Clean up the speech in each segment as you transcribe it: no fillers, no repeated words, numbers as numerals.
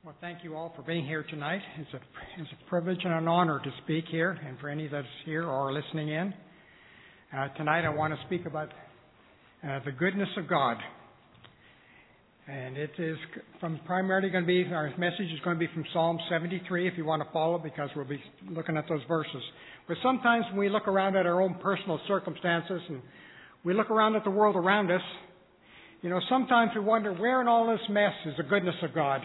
Well, thank you all for being here tonight. It's a privilege and an honor to speak here, and for any that's here or listening in. Tonight I want to speak about the goodness of God. And it is primarily going to be, our message is going to be from Psalm 73 if you want to follow, because we'll be looking at those verses. But sometimes when we look around at our own personal circumstances and we look around at the world around us, sometimes we wonder where in all this mess is the goodness of God.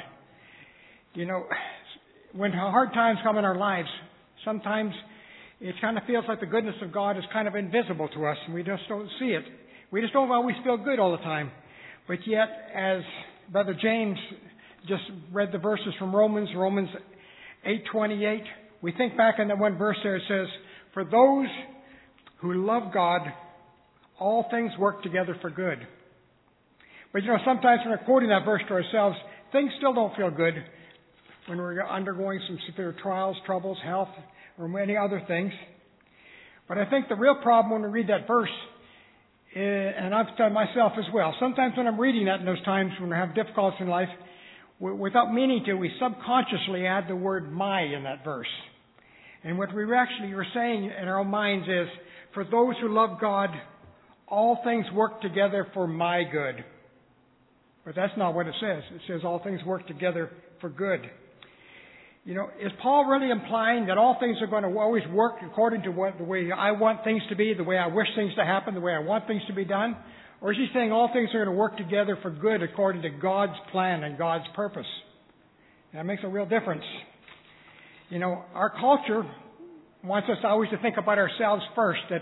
When hard times come in our lives, sometimes it kind of feels like the goodness of God is kind of invisible to us, and we just don't see it. We just don't always feel good all the time. But yet, as Brother James just read the verses from Romans 8:28, we think back in that one verse there, it says, "For those who love God, all things work together for good." But sometimes when we're quoting that verse to ourselves, things still don't feel good when we're undergoing some severe trials, troubles, health, or many other things. But I think the real problem when we read that verse, and I've done myself as well, sometimes when I'm reading that in those times when I have difficulties in life, without meaning to, we subconsciously add the word "my" in that verse. And what we actually are saying in our own minds is, for those who love God, all things work together for my good. But that's not what it says. It says all things work together for good. Is Paul really implying that all things are going to always work according to the way I want things to be, the way I wish things to happen, the way I want things to be done? Or is he saying all things are going to work together for good according to God's plan and God's purpose? That makes a real difference. Our culture wants us always to think about ourselves first, that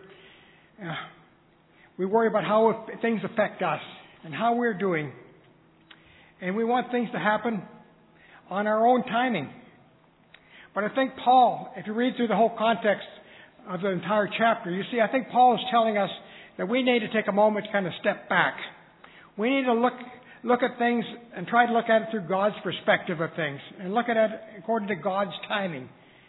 we worry about how things affect us and how we're doing. And we want things to happen on our own timing. But I think Paul, if you read through the whole context of the entire chapter, you see, I think Paul is telling us that we need to take a moment to kind of step back. We need to look at things and try to look at it through God's perspective of things and look at it according to God's timing.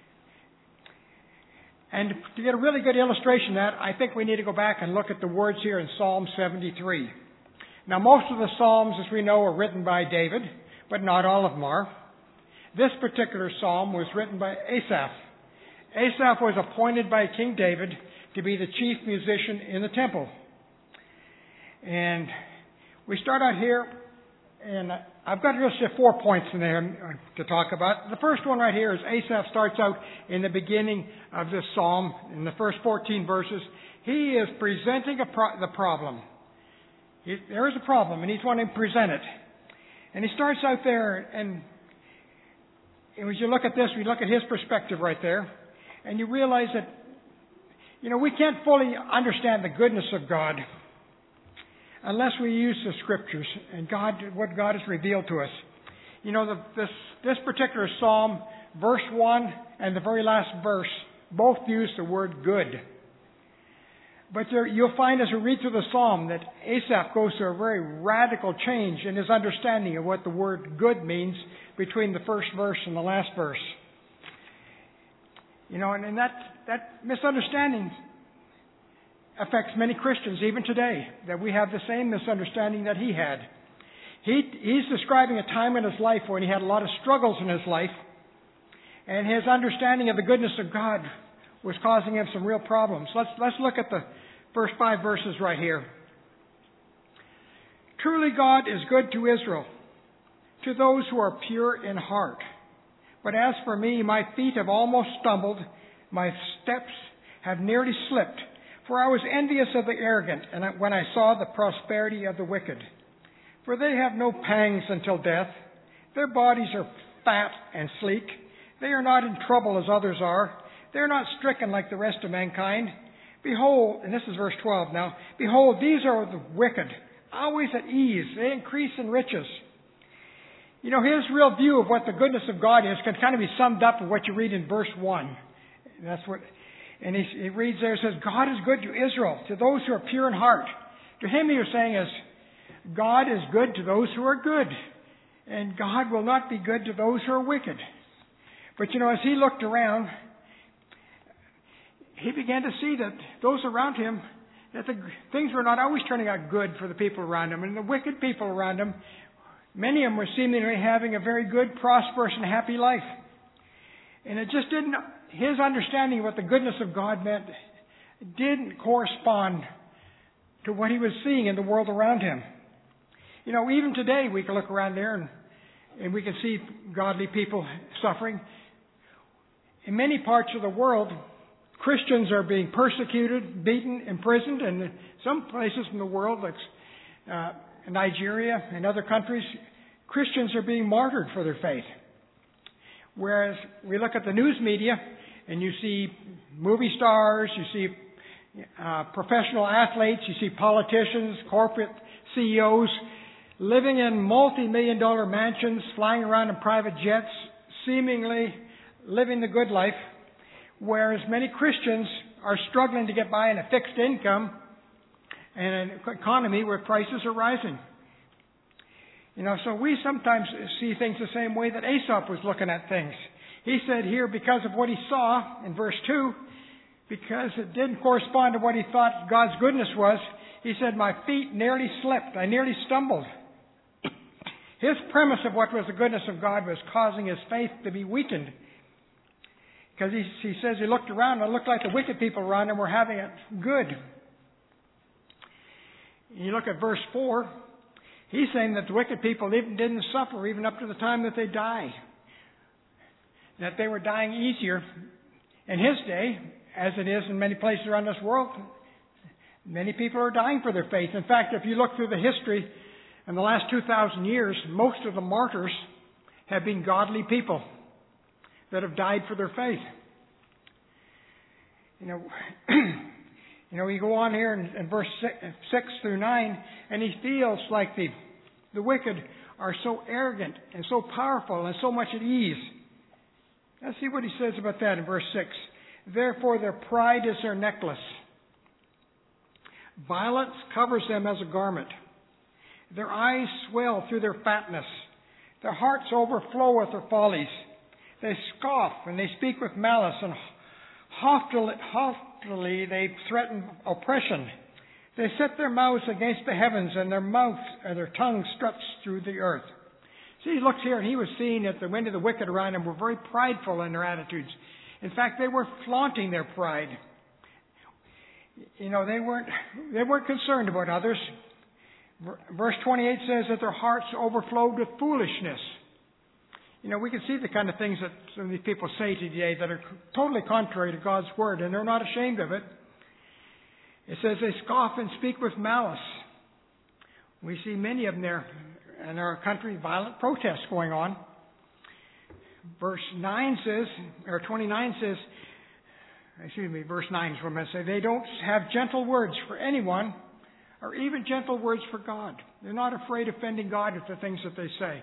And to get a really good illustration of that, I think we need to go back and look at the words here in Psalm 73. Now, most of the Psalms, as we know, are written by David, but not all of them are. This particular psalm was written by Asaph. Asaph was appointed by King David to be the chief musician in the temple. And we start out here, and I've got just 4 points in there to talk about. The first one right here is Asaph starts out in the beginning of this psalm, in the first 14 verses. He is presenting the problem. There is a problem, and he's wanting to present it. And he starts out there, and as you look at this, we look at his perspective right there, and you realize that, we can't fully understand the goodness of God unless we use the Scriptures and what God has revealed to us. This particular psalm, verse 1 and the very last verse, both use the word good. But you'll find as we read through the psalm that Asaph goes through a very radical change in his understanding of what the word good means between the first verse and the last verse. And that misunderstanding affects many Christians even today, that we have the same misunderstanding that he had. He's describing a time in his life when he had a lot of struggles in his life, and his understanding of the goodness of God was causing him some real problems. Let's look at the first 5 verses right here. Truly God is good to Israel, to those who are pure in heart. But as for me, my feet have almost stumbled, my steps have nearly slipped, for I was envious of the arrogant, and when I saw the prosperity of the wicked. For they have no pangs until death. Their bodies are fat and sleek. They are not in trouble as others are. They are not stricken like the rest of mankind. Behold, and this is verse 12 now, behold, these are the wicked, always at ease. They increase in riches. His real view of what the goodness of God is can kind of be summed up in what you read in verse 1. And he reads there, it says, God is good to Israel, to those who are pure in heart. To him he was saying is, God is good to those who are good, and God will not be good to those who are wicked. But as he looked around, he began to see that those around him, that the things were not always turning out good for the people around him. And the wicked people around him Many of them were seemingly having a very good, prosperous, and happy life. And it just didn't, his understanding of what the goodness of God meant didn't correspond to what he was seeing in the world around him. You know, even today we can look around there and we can see godly people suffering. In many parts of the world, Christians are being persecuted, beaten, imprisoned, and in some places in the world, like Nigeria and other countries, Christians are being martyred for their faith. Whereas we look at the news media and you see movie stars, you see professional athletes, you see politicians, corporate CEOs living in multi-million-dollar mansions, flying around in private jets, seemingly living the good life, whereas many Christians are struggling to get by on a fixed income and an economy where prices are rising. You know, so we sometimes see things the same way that Aesop was looking at things. He said here, because of what he saw in verse 2, because it didn't correspond to what he thought God's goodness was, he said, my feet nearly slipped. I nearly stumbled. His premise of what was the goodness of God was causing his faith to be weakened. Because he says he looked around and it looked like the wicked people around him were having it good. You look at verse 4, he's saying that the wicked people even didn't suffer even up to the time that they die. That they were dying easier in his day, as it is in many places around this world. Many people are dying for their faith. In fact, if you look through the history in the last 2,000 years, most of the martyrs have been godly people that have died for their faith. You know, we go on here in verse 6 through 9, and he feels like the wicked are so arrogant and so powerful and so much at ease. Let's see what he says about that in verse 6. Therefore their pride is their necklace. Violence covers them as a garment. Their eyes swell through their fatness. Their hearts overflow with their follies. They scoff and they speak with malice, and haughtily they threaten oppression. They set their mouths against the heavens, and their tongue struts through the earth. See, he looks here and he was seeing that many of the wicked around him were very prideful in their attitudes. In fact, they were flaunting their pride. You know, they weren't concerned about others. Verse 28 says that their hearts overflowed with foolishness. You know, we can see the kind of things that some of these people say today that are totally contrary to God's Word, and they're not ashamed of it. It says they scoff and speak with malice. We see many of them there in our country, violent protests going on. Verse 9 says, or 29 says, verse 9 is what I'm going to say. They don't have gentle words for anyone, or even gentle words for God. They're not afraid of offending God with the things that they say.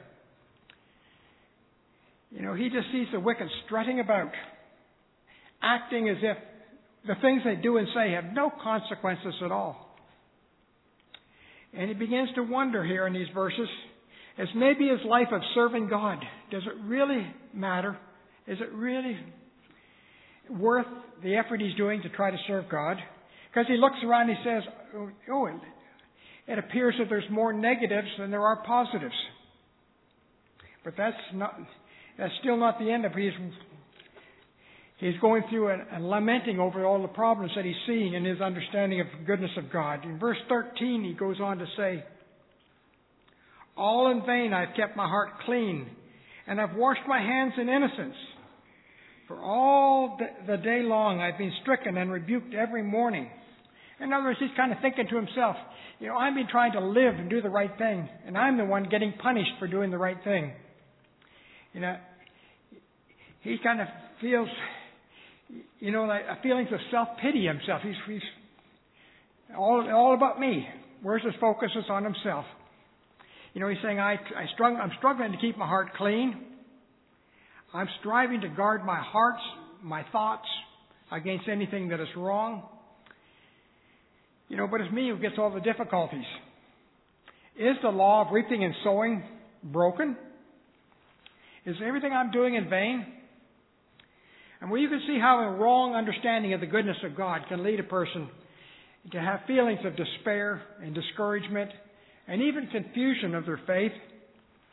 You know, he just sees the wicked strutting about, acting as if the things they do and say have no consequences at all. And he begins to wonder here in these verses, as maybe his life of serving God, does it really matter? Is it really worth the effort he's doing to try to serve God? Because he looks around and he says, it appears that there's more negatives than there are positives. But that's still not the end of it. He's going through and lamenting over all the problems that he's seeing in his understanding of the goodness of God. In verse 13, he goes on to say, all in vain I've kept my heart clean, and I've washed my hands in innocence. For all the day long I've been stricken and rebuked every morning. In other words, he's kind of thinking to himself, you know, I've been trying to live and do the right thing, and I'm the one getting punished for doing the right thing. You know, he kind of feels, you know, like feelings of self-pity himself. He's all about me. Whereas his focus is on himself. You know, he's saying, I'm struggling to keep my heart clean. I'm striving to guard my hearts, my thoughts, against anything that is wrong. You know, but it's me who gets all the difficulties. Is the law of reaping and sowing broken? Is everything I'm doing in vain? And you can see how a wrong understanding of the goodness of God can lead a person to have feelings of despair and discouragement and even confusion of their faith.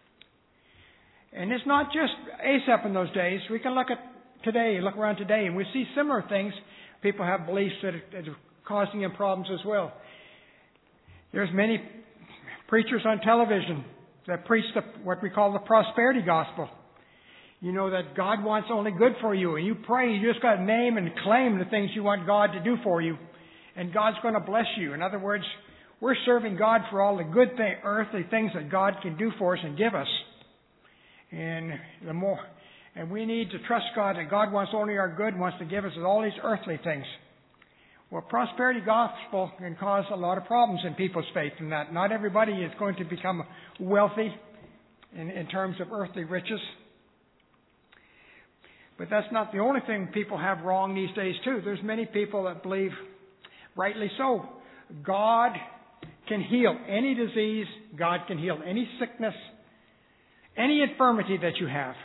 And it's not just Asaph in those days. We can look around today, and we see similar things. People have beliefs that are causing them problems as well. There's many preachers on television that preach what we call the prosperity gospel. You know that God wants only good for you, and you pray, you just got to name and claim the things you want God to do for you, and God's going to bless you. In other words, we're serving God for all the good earthly things that God can do for us and give us. And we need to trust God that God wants only our good, wants to give us all these earthly things. Well, prosperity gospel can cause a lot of problems in people's faith, in that not everybody is going to become wealthy in terms of earthly riches. But that's not the only thing people have wrong these days too. There's many people that believe, rightly so, God can heal any disease, God can heal any sickness, any infirmity that you have.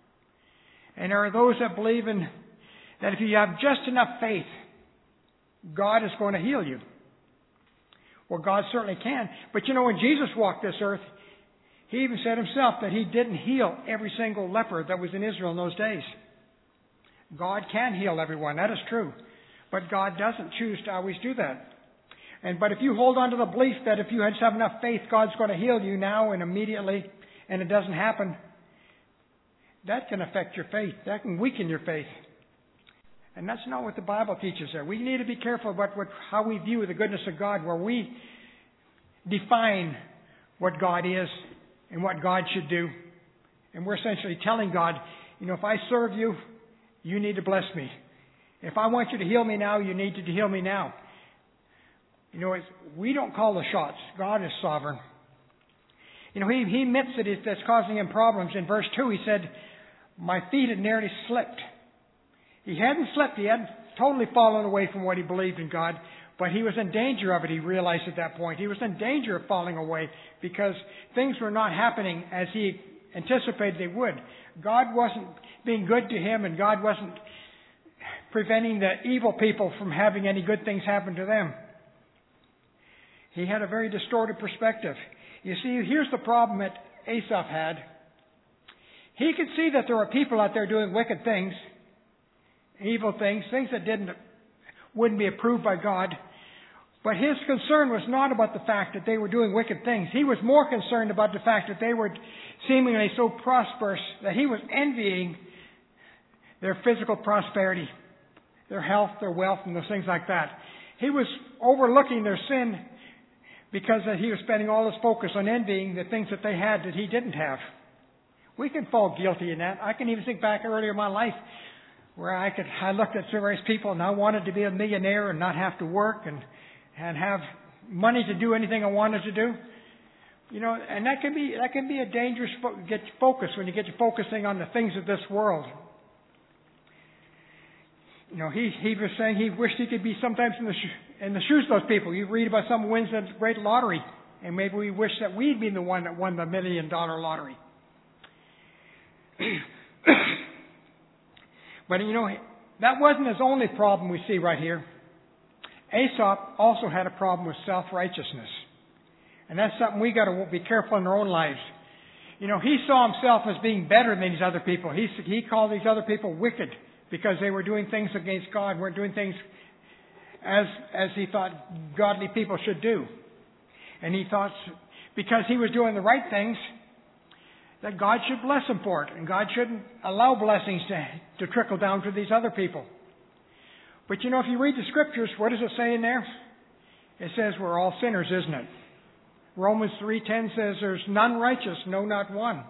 And there are those that believe that if you have just enough faith, God is going to heal you. Well, God certainly can. But you know, when Jesus walked this earth, He even said Himself that He didn't heal every single leper that was in Israel in those days. God can heal everyone, that is true. But God doesn't choose to always do that. But if you hold on to the belief that if you just have enough faith, God's going to heal you now and immediately, and it doesn't happen, that can affect your faith. That can weaken your faith. And that's not what the Bible teaches there. We need to be careful about how we view the goodness of God, where we define what God is and what God should do. And we're essentially telling God, you know, if I serve you, you need to bless me. If I want you to heal me now, you need to heal me now. You know, we don't call the shots. God is sovereign. You know, He admits that that's causing Him problems. In verse 2, He said, my feet had nearly slipped. He hadn't slipped. He hadn't totally fallen away from what he believed in God, but he was in danger of it, he realized at that point. He was in danger of falling away because things were not happening as he anticipated they would. God wasn't being good to him, and God wasn't preventing the evil people from having any good things happen to them. He had a very distorted perspective. You see, here's the problem that Asaph had. He could see that there were people out there doing wicked things, evil things, things that wouldn't be approved by God. But his concern was not about the fact that they were doing wicked things. He was more concerned about the fact that they were seemingly so prosperous that he was envying their physical prosperity, their health, their wealth, and those things like that. He was overlooking their sin because he was spending all his focus on envying the things that they had that he didn't have. We can fall guilty in that. I can even think back earlier in my life where I looked at various people and I wanted to be a millionaire and not have to work and have money to do anything I wanted to do. You know, and that can be a dangerous focus when you get to focusing on the things of this world. You know, he was saying he wished he could be sometimes in the shoes of those people. You read about someone wins a great lottery, and maybe we wish that we'd been the one that won the $1 million lottery. But, you know, that wasn't his only problem we see right here. Asaph also had a problem with self-righteousness. And that's something we got to be careful in our own lives. You know, he saw himself as being better than these other people. He called these other people wicked because they were doing things against God, weren't doing things as he thought godly people should do. And he thought because he was doing the right things, that God should bless him for it. And God shouldn't allow blessings to trickle down to these other people. But you know, if you read the Scriptures, what does it say in there? It says we're all sinners, isn't it? Romans 3:10 says there's none righteous, no, not one.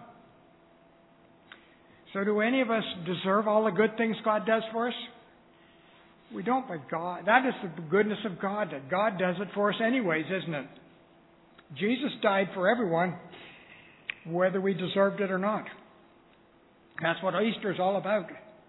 So do any of us deserve all the good things God does for us? We don't, but God. That is the goodness of God, that God does it for us anyways, isn't it? Jesus died for everyone, whether we deserved it or not. That's what Easter is all about.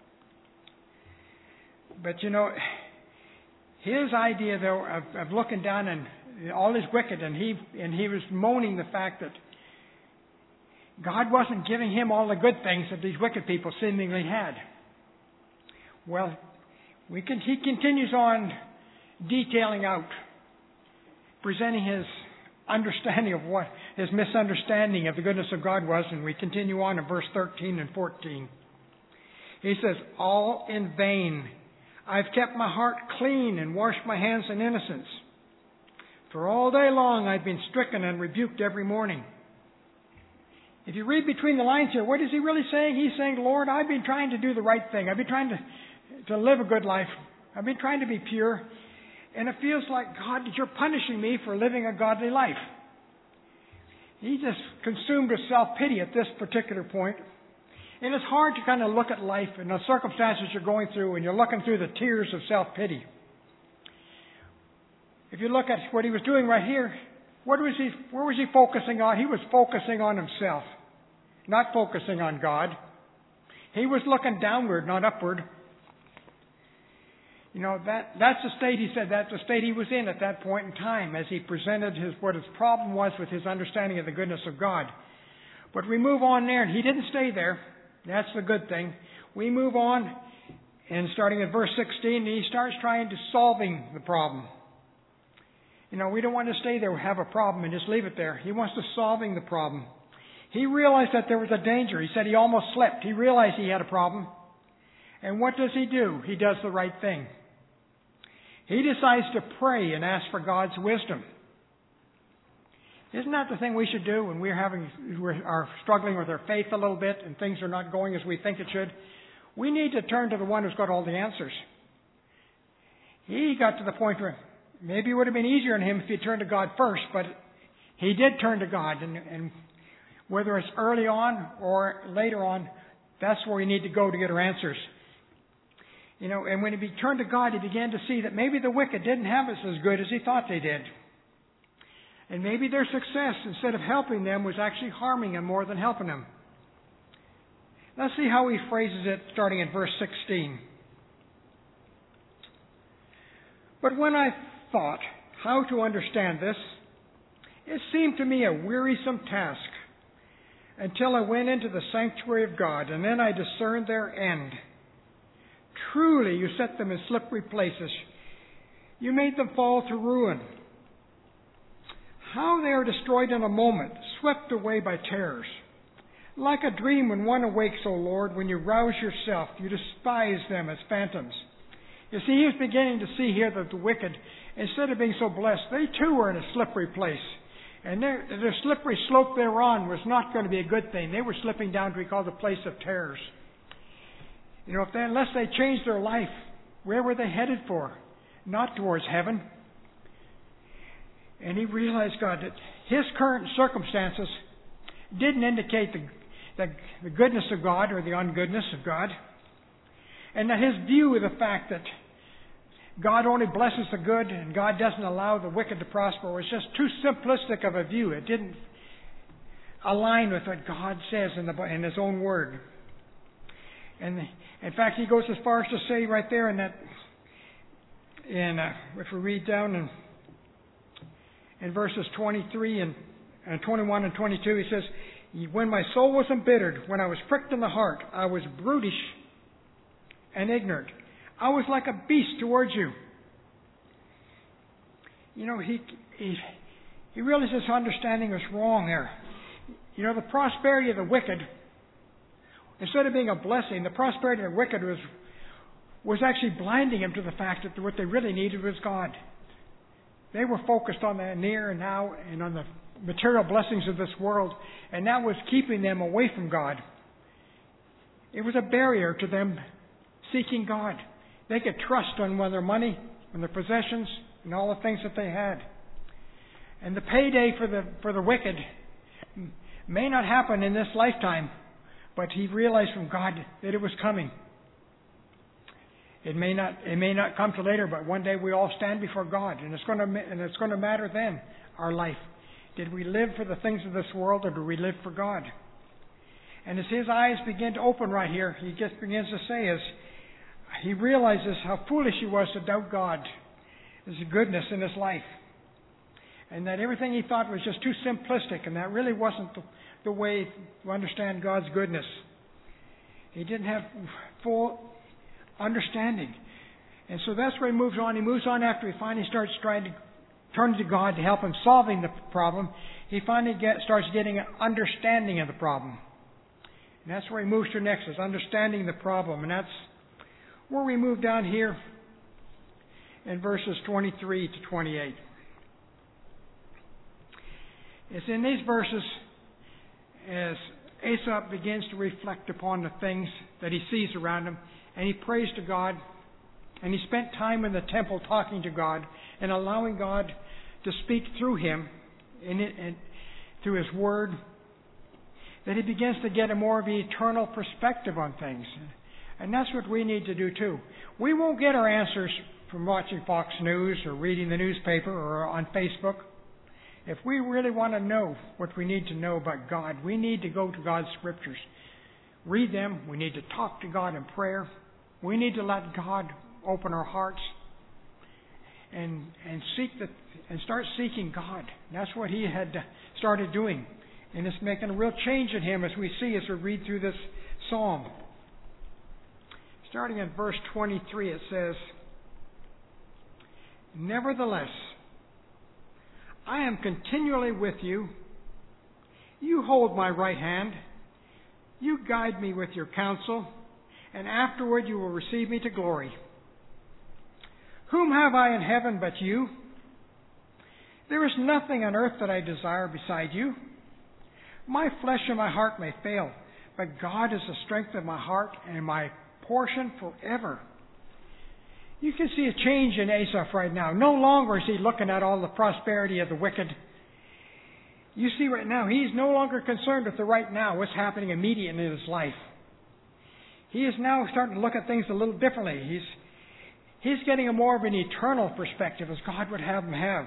But you know, his idea though of looking down and all is wicked, and he was moaning the fact that God wasn't giving him all the good things that these wicked people seemingly had. Well, he continues on detailing out, presenting his understanding of what his misunderstanding of the goodness of God was, and we continue on in verse 13 and 14. He says, all in vain. I've kept my heart clean and washed my hands in innocence. For all day long I've been stricken and rebuked every morning. If you read between the lines here, what is he really saying? He's saying, Lord, I've been trying to do the right thing. I've been trying to live a good life. I've been trying to be pure. And it feels like, God, that you're punishing me for living a godly life. He just consumed with self-pity at this particular point. And it's hard to kind of look at life and the circumstances you're going through, and you're looking through the tears of self-pity. If you look at what he was doing right here, where was he focusing on? He was focusing on himself, not focusing on God. He was looking downward, not upward. You know, that's the state, he said, that's the state he was in at that point in time as he presented what his problem was with his understanding of the goodness of God. But we move on there, and he didn't stay there. That's the good thing. We move on, and starting at verse 16, he starts trying to solving the problem. You know, we don't want to stay there, have a problem, and just leave it there. He wants to solving the problem. He realized that there was a danger. He said he almost slipped. He realized he had a problem. And what does he do? He does the right thing. He decides to pray and ask for God's wisdom. Isn't that the thing we should do when we are struggling with our faith a little bit and things are not going as we think it should? We need to turn to the one who's got all the answers. He got to the point where maybe it would have been easier on him if he turned to God first, but he did turn to God. And whether it's early on or later on, that's where we need to go to get our answers. You know, and when he turned to God, he began to see that maybe the wicked didn't have it as good as he thought they did. And maybe their success, instead of helping them, was actually harming them more than helping them. Let's see how he phrases it starting in verse 16. But when I thought how to understand this, it seemed to me a wearisome task until I went into the sanctuary of God, and then I discerned their end. Truly, you set them in slippery places. You made them fall to ruin. How they are destroyed in a moment, swept away by terrors. Like a dream when one awakes, O Lord, when you rouse yourself, you despise them as phantoms. You see, he was beginning to see here that the wicked, instead of being so blessed, they too were in a slippery place. And the slippery slope they were on was not going to be a good thing. They were slipping down to what we call the place of terrors. You know, unless they changed their life, where were they headed for? Not towards heaven. And he realized, God, that his current circumstances didn't indicate the goodness of God or the ungoodness of God. And that his view of the fact that God only blesses the good and God doesn't allow the wicked to prosper was just too simplistic of a view. It didn't align with what God says in His own Word. And in fact, he goes as far as to say right there if we read down in verses 23 and 21 and 22, he says, when my soul was embittered, when I was pricked in the heart, I was brutish and ignorant. I was like a beast towards you. You know, he realized his understanding was wrong there. You know, the prosperity of the wicked, instead of being a blessing, the prosperity of the wicked was actually blinding him to the fact that what they really needed was God. They were focused on the near and now and on the material blessings of this world, and that was keeping them away from God. It was a barrier to them seeking God. They could trust on their money, on their possessions, and all the things that they had. And the payday for the wicked may not happen in this lifetime, but he realized from God that it was coming. It may not come till later, but one day we all stand before God, and it's going to matter then, our life. Did we live for the things of this world, or do we live for God? And as his eyes begin to open right here, he just begins to say, as he realizes how foolish he was to doubt God, His goodness in his life, and that everything he thought was just too simplistic, and that really wasn't the way to understand God's goodness. He didn't have full understanding. And so that's where he moves on. He moves on after he finally starts trying to turning to God to help him solving the problem, he finally starts getting an understanding of the problem. And that's where he moves to next, is understanding the problem. And that's where we move down here in verses 23 to 28. It's in these verses as Asaph begins to reflect upon the things that he sees around him, and he prays to God, and he spent time in the temple talking to God and allowing God to speak through him and through his word, that he begins to get a more of an eternal perspective on things. And that's what we need to do too. We won't get our answers from watching Fox News or reading the newspaper or on Facebook. If we really want to know what we need to know about God, we need to go to God's Scriptures. Read them. We need to talk to God in prayer. We need to let God open our hearts and start seeking God. And that's what he had started doing. And it's making a real change in him as we see as we read through this psalm. Starting at verse 23, it says, "Nevertheless, I am continually with you. You hold my right hand. You guide me with your counsel, and afterward you will receive me to glory. Whom have I in heaven but you? There is nothing on earth that I desire beside you. My flesh and my heart may fail, but God is the strength of my heart and my portion forever." You can see a change in Asaph right now. No longer is he looking at all the prosperity of the wicked. You see right now, he's no longer concerned with the right now, what's happening immediately in his life. He is now starting to look at things a little differently. He's getting a more of an eternal perspective as God would have him have.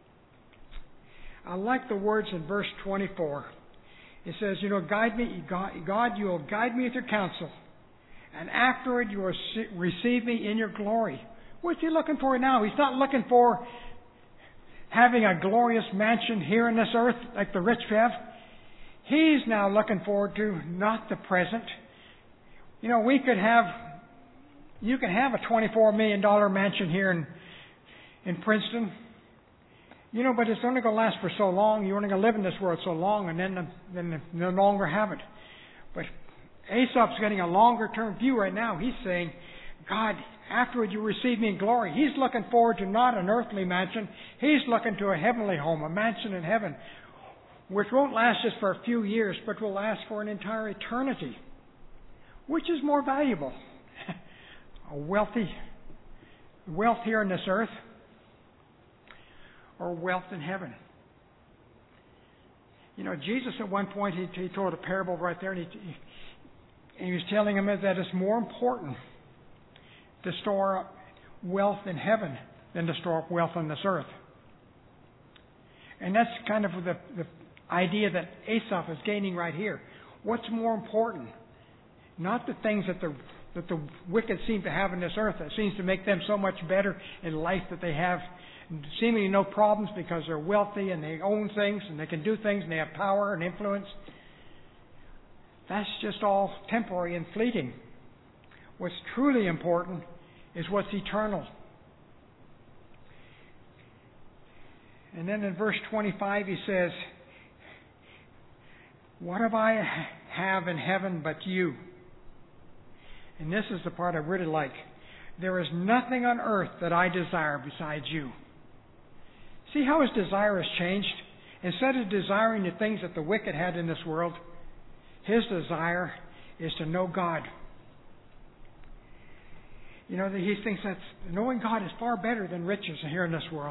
I like the words in verse 24. It says, guide me, God, you will guide me with your counsel. And afterward you will receive me in your glory. What's he looking for now? He's not looking for having a glorious mansion here in this earth like the rich have. He's now looking forward to not the present. You can have a $24 million mansion here in Princeton. But it's only going to last for so long. You're only going to live in this world so long, and then no longer have it. But Asaph's getting a longer-term view right now. He's saying, God, afterward you receive me in glory. He's looking forward to not an earthly mansion. He's looking to a heavenly home, a mansion in heaven, which won't last just for a few years, but will last for an entire eternity. Which is more valuable? Wealth here on this earth, or wealth in heaven? Jesus at one point, he told a parable right there, and he was telling him that it's more important to store up wealth in heaven than to store up wealth on this earth. And that's kind of the idea that Asaph is gaining right here. What's more important? Not the things that the wicked seem to have in this earth that seems to make them so much better in life, that they have seemingly no problems because they're wealthy and they own things and they can do things and they have power and influence. That's just all temporary and fleeting. What's truly important is what's eternal. And then in verse 25 he says, "What have I have in heaven but you?" And this is the part I really like. "There is nothing on earth that I desire besides you." See how his desire has changed? Instead of desiring the things that the wicked had in this world, his desire is to know God. He thinks that knowing God is far better than riches here in this world.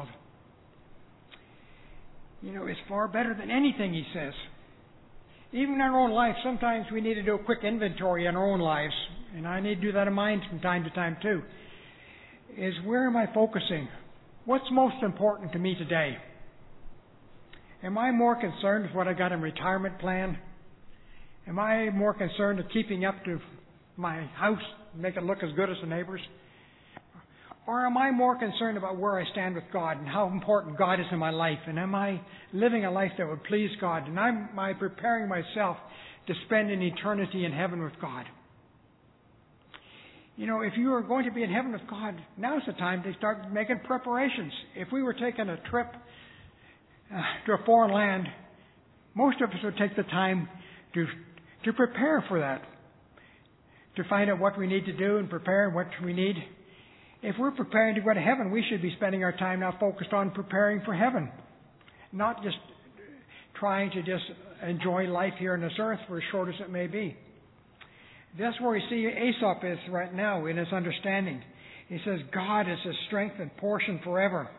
It's far better than anything, he says. Even in our own life, sometimes we need to do a quick inventory in our own lives. And I need to do that in mine from time to time too. Is where am I focusing? What's most important to me today? Am I more concerned with what I got in retirement plan? Am I more concerned with keeping up to my house, make it look as good as the neighbors? Or am I more concerned about where I stand with God and how important God is in my life? And am I living a life that would please God? And am I preparing myself to spend an eternity in heaven with God? If you are going to be in heaven with God, now's the time to start making preparations. If we were taking a trip to a foreign land, most of us would take the time to prepare for that, to find out what we need to do and prepare what we need. If we're preparing to go to heaven, we should be spending our time now focused on preparing for heaven, not just trying to just enjoy life here on this earth for as short as it may be. That's where we see Asaph is right now in his understanding. He says, God is his strength and portion forever.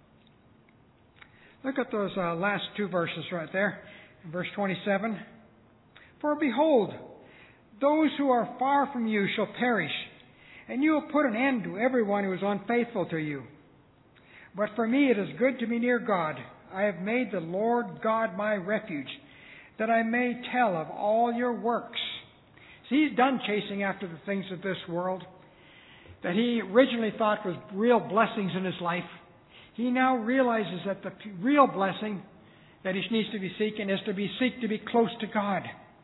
Look at those last two verses right there. In verse 27. For behold, those who are far from you shall perish, and you will put an end to everyone who is unfaithful to you. But for me it is good to be near God. I have made the Lord God my refuge, that I may tell of all your works. See, he's done chasing after the things of this world that he originally thought was real blessings in his life. He now realizes that the real blessing that he needs to be seeking is to be close to God.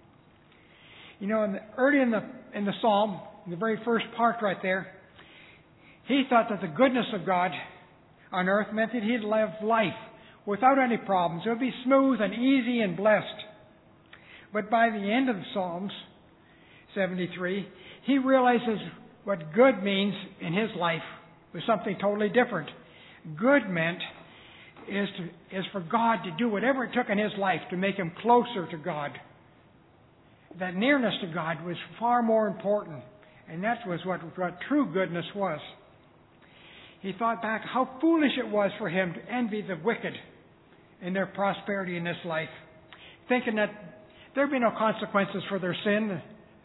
Early in the Psalm, in the very first part right there, he thought that the goodness of God on earth meant that he'd live life without any problems. It would be smooth and easy and blessed. But by the end of the Psalms, 73, he realizes what good means in his life was something totally different. Good meant is for God to do whatever it took in his life to make him closer to God. That nearness to God was far more important, and that was what true goodness was. He thought back how foolish it was for him to envy the wicked in their prosperity in this life, thinking that there'd be no consequences for their sin.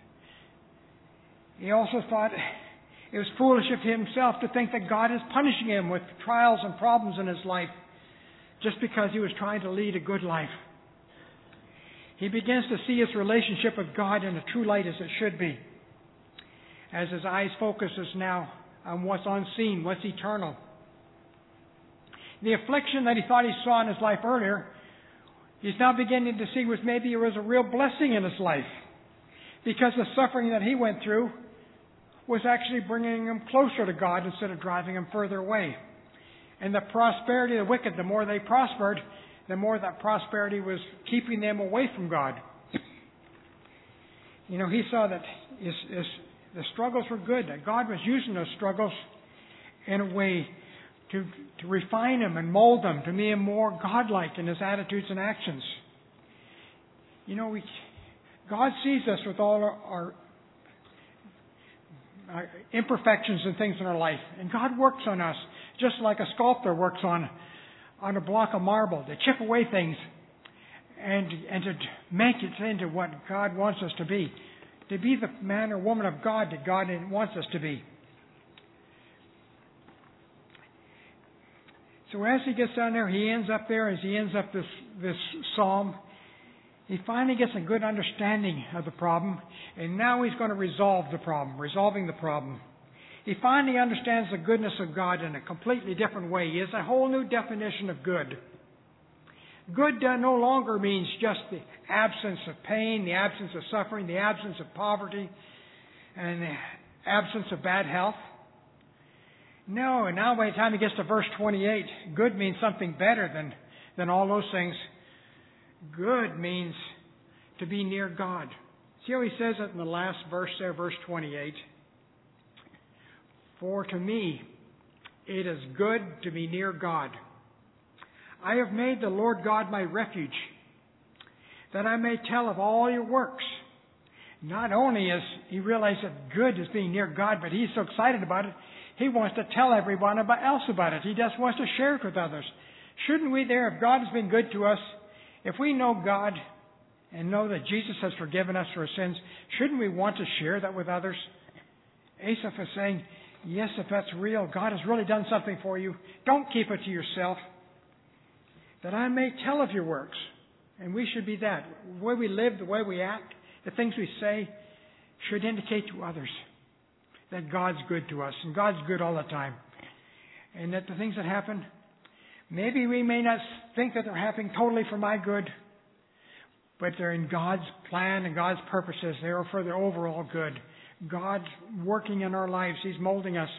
He also thought it was foolish of himself to think that God is punishing him with trials and problems in his life just because he was trying to lead a good life. He begins to see his relationship with God in a true light as it should be, as his eyes focuses now on what's unseen, what's eternal. The affliction that he thought he saw in his life earlier, he's now beginning to see maybe it was a real blessing in his life, because the suffering that he went through was actually bringing him closer to God instead of driving him further away. And the prosperity of the wicked, the more they prospered, the more that prosperity was keeping them away from God. He saw that the struggles were good, that God was using those struggles in a way to refine him and mold them, to make him more godlike in his attitudes and actions. God sees us with all our imperfections and things in our life, and God works on us just like a sculptor works on a block of marble to chip away things and to make it into what God wants us to be the man or woman of God that God wants us to be. So as he gets down there, he ends up this psalm, he finally gets a good understanding of the problem, and now he's going to resolving the problem. He finally understands the goodness of God in a completely different way. He has a whole new definition of good. Good no longer means just the absence of pain, the absence of suffering, the absence of poverty, and the absence of bad health. No, and now by the time he gets to verse 28, good means something better than all those things. Good means to be near God. See how he says it in the last verse there, verse 28? For to me it is good to be near God. I have made the Lord God my refuge, that I may tell of all your works. Not only is he realized that good is being near God, but he's so excited about it, he wants to tell everyone else about it. He just wants to share it with others. Shouldn't we there, if God has been good to us, if we know God and know that Jesus has forgiven us for our sins, shouldn't we want to share that with others? Asaph is saying, yes, if that's real, God has really done something for you. Don't keep it to yourself. That I may tell of your works. And we should be that. The way we live, the way we act, the things we say should indicate to others that God's good to us. And God's good all the time. And that the things that happen, maybe we may not think that they're happening totally for my good, but they're in God's plan and God's purposes. They are for the overall good. God's working in our lives. He's molding us.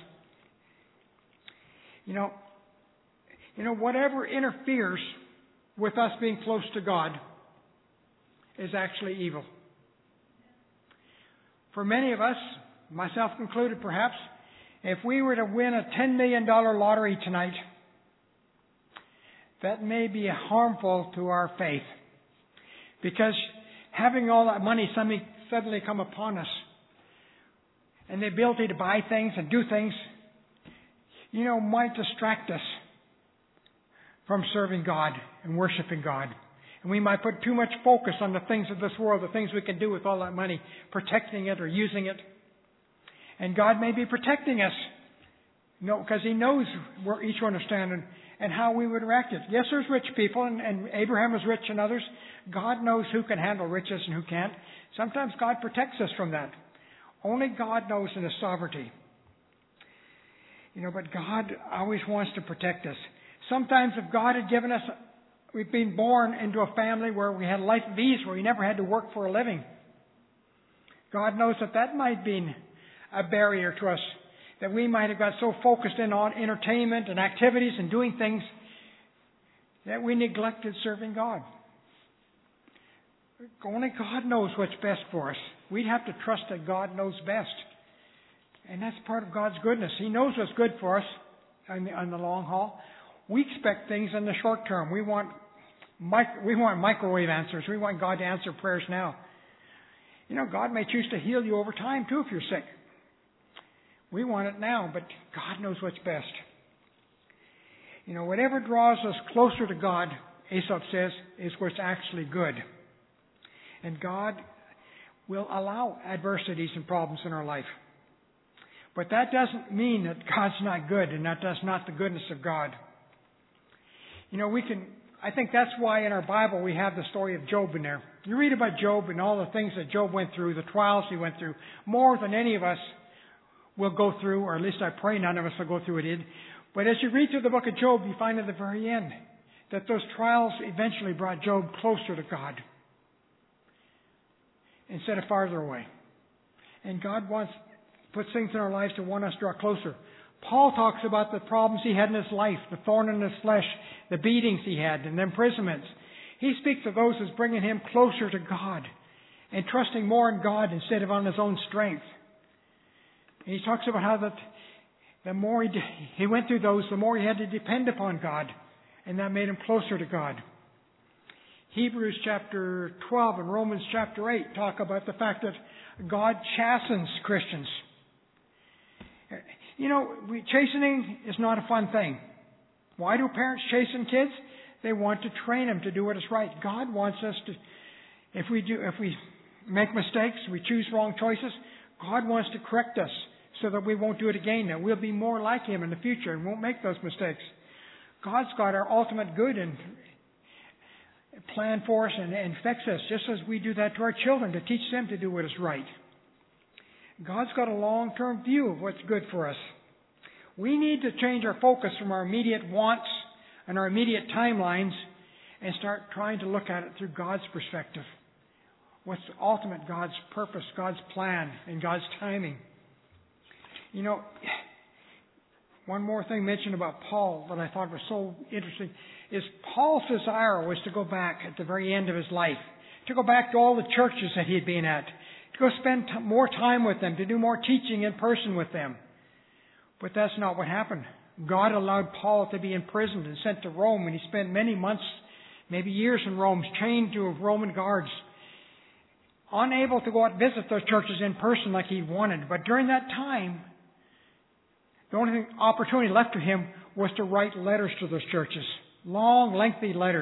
You know, whatever interferes with us being close to God is actually evil. For many of us, myself included perhaps, if we were to win a $10 million lottery tonight, that may be harmful to our faith. Because having all that money suddenly come upon us, and the ability to buy things and do things, might distract us from serving God and worshiping God. And we might put too much focus on the things of this world, the things we can do with all that money, protecting it or using it. And God may be protecting us, because He knows where each one is standing and how we would react it. Yes, there's rich people, and Abraham was rich and others. God knows who can handle riches and who can't. Sometimes God protects us from that. Only God knows in His sovereignty. But God always wants to protect us. Sometimes if God had given us, we've been born into a family where we had life of ease, where we never had to work for a living. God knows that might be a barrier to us, that we might have got so focused in on entertainment and activities and doing things that we neglected serving God. Only God knows what's best for us. We'd have to trust that God knows best. And that's part of God's goodness. He knows what's good for us on the long haul. We expect things in the short term. We want microwave answers. We want God to answer prayers now. God may choose to heal you over time too if you're sick. We want it now, but God knows what's best. Whatever draws us closer to God, Aesop says, is what's actually good. And God will allow adversities and problems in our life. But that doesn't mean that God's not good, and that's not the goodness of God. I think that's why in our Bible we have the story of Job in there. You read about Job and all the things that Job went through, the trials he went through, more than any of us will go through, or at least I pray none of us will go through it. But as you read through the book of Job, you find at the very end that those trials eventually brought Job closer to God instead of farther away. And God puts things in our lives to want us to draw closer. Paul talks about the problems he had in his life, the thorn in his flesh, the beatings he had, and the imprisonments. He speaks of those as bringing him closer to God and trusting more in God instead of on his own strength. And he talks about how the more he went through those, the more he had to depend upon God, and that made him closer to God. Hebrews chapter 12 and Romans chapter 8 talk about the fact that God chastens Christians. Chastening is not a fun thing. Why do parents chasten kids? They want to train them to do what is right. God wants us to, if we make mistakes, we choose wrong choices, God wants to correct us so that we won't do it again. That we'll be more like Him in the future and won't make those mistakes. God's got our ultimate good and plan for us and fix us, just as we do that to our children, to teach them to do what is right. God's got a long-term view of what's good for us. We need to change our focus from our immediate wants and our immediate timelines and start trying to look at it through God's perspective. What's ultimate God's purpose, God's plan, and God's timing. One more thing mentioned about Paul that I thought was so interesting is Paul's desire was to go back at the very end of his life, to go back to all the churches that he had been at, to go spend more time with them, to do more teaching in person with them. But that's not what happened. God allowed Paul to be imprisoned and sent to Rome, and he spent many months, maybe years in Rome, chained to Roman guards, unable to go out and visit those churches in person like he wanted. But during that time, the only opportunity left to him was to write letters to those churches. Long, lengthy letters.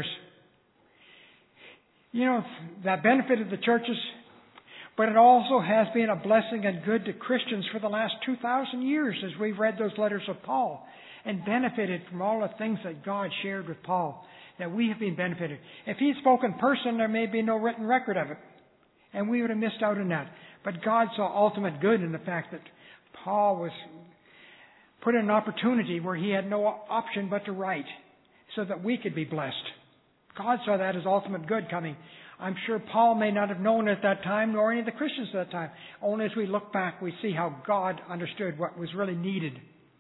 That benefited the churches, but it also has been a blessing and good to Christians for the last 2,000 years as we've read those letters of Paul and benefited from all the things that God shared with Paul, that we have been benefited. If he spoke in person, there may be no written record of it, and we would have missed out on that. But God saw ultimate good in the fact that Paul was put in an opportunity where he had no option but to write so that we could be blessed. God saw that as ultimate good coming. I'm sure Paul may not have known at that time, nor any of the Christians at that time. Only as we look back, we see how God understood what was really needed.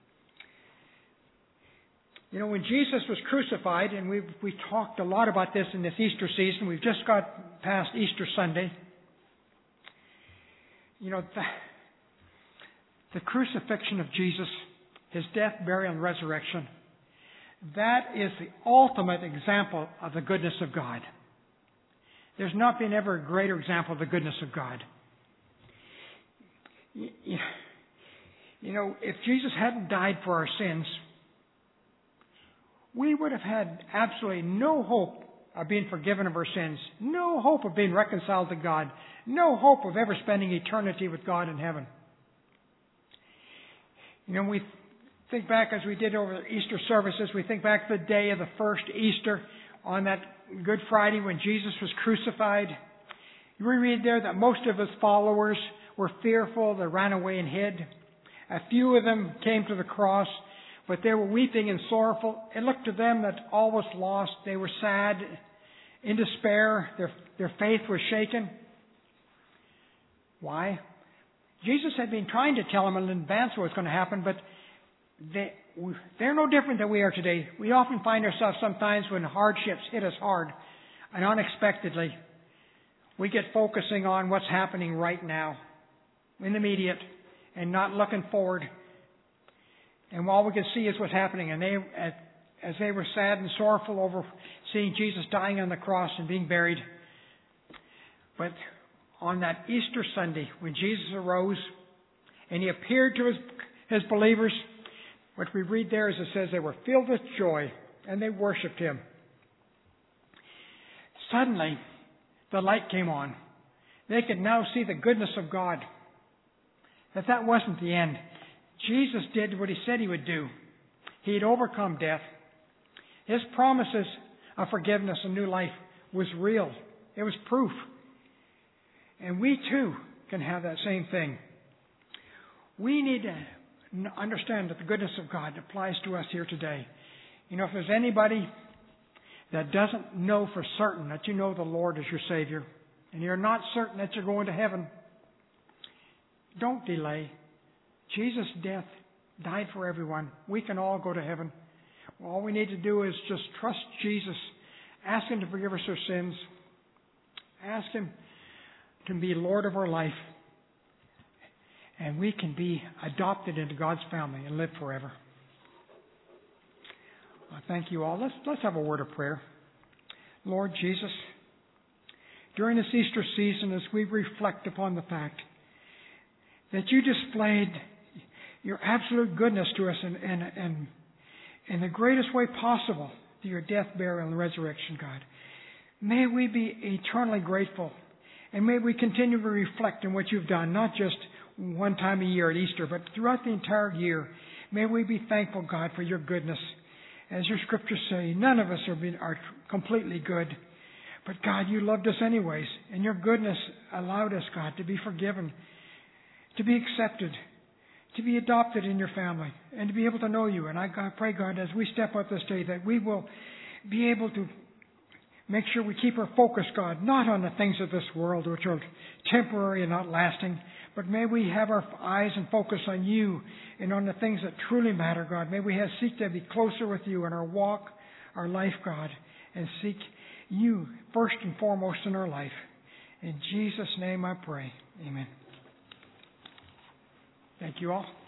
You know, when Jesus was crucified, and we talked a lot about this in this Easter season, we've just got past Easter Sunday. You know, the crucifixion of Jesus, His death, burial, and resurrection, that is the ultimate example of the goodness of God. There's not been ever a greater example of the goodness of God. You know, if Jesus hadn't died for our sins, we would have had absolutely no hope of being forgiven of our sins, no hope of being reconciled to God, no hope of ever spending eternity with God in heaven. You know, we think back as we did over the Easter services, we think back to the day of the first Easter on that Good Friday when Jesus was crucified. We read there that most of His followers were fearful. They ran away and hid. A few of them came to the cross, but they were weeping and sorrowful. It looked to them that all was lost. They were sad, in despair. Their faith was shaken. Why? Jesus had been trying to tell them in advance what was going to happen, but they're no different than we are today. We often find ourselves sometimes when hardships hit us hard and unexpectedly, we get focusing on what's happening right now, in the immediate, and not looking forward. And all we can see is what's happening. And as they were sad and sorrowful over seeing Jesus dying on the cross and being buried. But on that Easter Sunday, when Jesus arose and He appeared to His believers, what we read there is it says they were filled with joy and they worshipped Him. Suddenly, the light came on. They could now see the goodness of God. That wasn't the end. Jesus did what He said He would do. He had overcome death. His promises of forgiveness and new life was real. It was proof. And we too can have that same thing. We need to understand that the goodness of God applies to us here today. You know, if there's anybody that doesn't know for certain that you know the Lord as your Savior, and you're not certain that you're going to heaven, don't delay. Jesus' death died for everyone. We can all go to heaven. All we need to do is just trust Jesus. Ask Him to forgive us our sins. Ask Him to be Lord of our life. And we can be adopted into God's family and live forever. Thank you all. Let's have a word of prayer. Lord Jesus, during this Easter season, as we reflect upon the fact that You displayed Your absolute goodness to us in the greatest way possible through Your death, burial, and resurrection, God, may we be eternally grateful. And may we continue to reflect on what You've done, not just one time a year at Easter, but throughout the entire year. May we be thankful, God, for Your goodness. As Your scriptures say, none of us are completely good. But God, You loved us anyways. And Your goodness allowed us, God, to be forgiven, to be accepted, to be adopted in Your family, and to be able to know You. And I pray, God, as we step up this day, that we will be able to make sure we keep our focus, God, not on the things of this world, which are temporary and not lasting, but may we have our eyes and focus on You and on the things that truly matter, God. May we seek to be closer with You in our walk, our life, God, and seek You first and foremost in our life. In Jesus' name I pray. Amen. Thank you all.